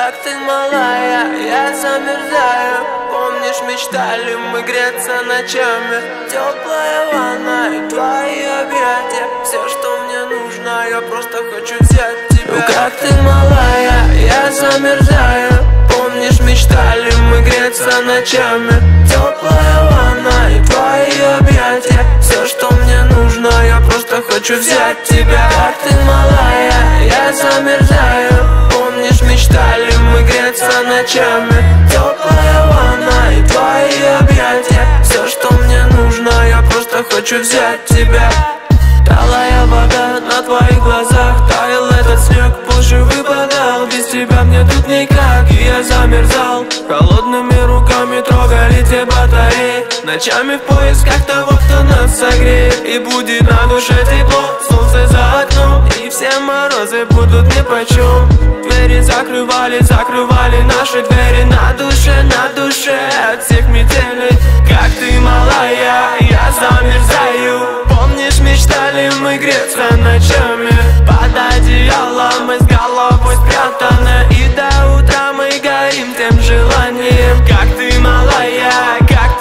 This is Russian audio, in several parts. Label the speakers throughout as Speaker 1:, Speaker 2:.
Speaker 1: как ты малая, я замерзаю. Помнишь, мечтали мы греться ночами. Теплая ванна и твои объятия. Все, что мне нужно, я просто хочу взять тебя. Как ты малая, я замерзаю. Помнишь, мечтали мы греться ночами. Теплая ванна и твои объятия. Все, что мне нужно, я просто хочу взять тебя. Как ты малая, я замерзаю. Помнишь, мечтали мы греться ночами. Теплая ванна и твои объятия. Все, что мне нужно, я просто хочу взять тебя. Талая вода на твоих глазах, таял этот снег, позже выпадал. Без тебя мне тут никак, и я замерзал. Холодными руками трогали те батареи. Ночами в поисках того, кто нас согреет. И будет на душе тепло, солнце за окном, и все морозы будут нипочем. Двери закрывали наши двери. На душе от всех метелей. Как ты малая, я замерзаю. Помнишь, мечтали мы греться ночами. Под одеялом мы с головой спрятаны. И до утра мы горим тем желанием. Как ты малая,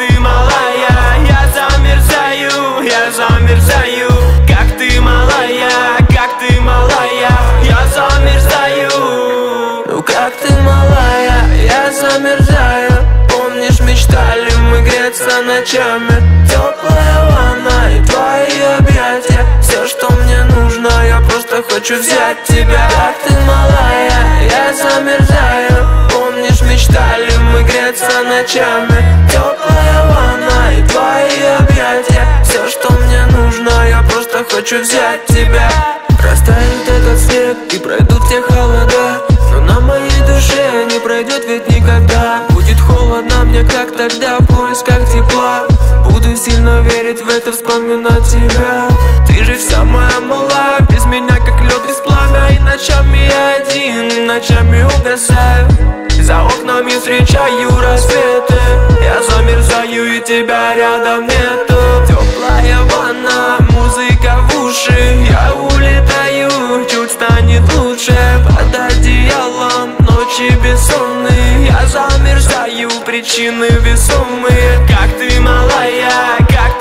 Speaker 1: я замерзаю, я замерзаю. Как ты малая, я замерзаю. Ну как ты малая, я замерзаю. Помнишь, мечтали мы греться ночами. Теплая ванна и твои объятия. Все, что мне нужно, я просто хочу взять тебя. Как ты малая, я замерзаю. Помнишь, мечтали мы греться ночами. Теплая ванна и твои объятия. Все, что мне нужно, я просто хочу взять тебя. Растает этот снег и пройдут все холода, но на моей душе не пройдет ведь никогда. Будет холодно мне, как тогда, в поисках тепла. Буду сильно верить в это, вспоминать тебя. Ты же вся моя мала, без меня как лед без пламя. И ночами я один, ночами угасаю. За окнами встречаю рассветы. Я замерзаю и тебя рядом нету. Теплая ванна, музыка в уши. Я улетаю, чуть станет лучше. Под одеялом ночи бессонные. Я замерзаю, причины весомые. Как ты малая,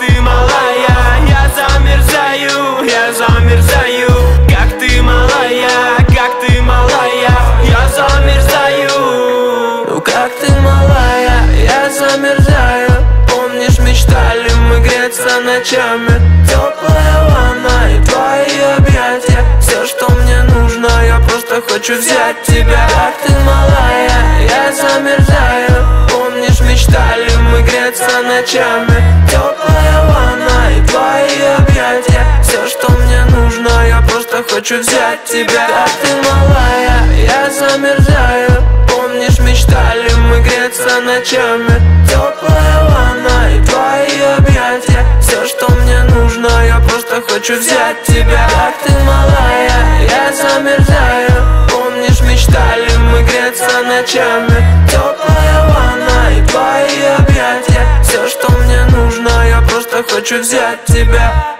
Speaker 1: я замерзаю, я замерзаю. Как ты малая, я замерзаю. Ну как ты малая, я замерзаю. Помнишь, мечтали мы греться ночами. Теплая ванна и твои объятия. Все, что мне нужно, я просто хочу взять тебя. Как ты малая, я замерзаю. Помнишь, мечтали мы греться ночами. Теплая ванна и твои объятия. Все, что мне нужно, я просто хочу взять тебя. Как ты малая, я замерзаю. Помнишь, мечтали мы греться ночами. Теплая ванна и твои объятия. Все, что мне нужно, я просто хочу взять тебя. Как ты малая, я замерзаю. Помнишь, мечтали мы греться ночами. Теплая ванна и твои объятия. Все, что мне нужно, я просто хочу взять тебя.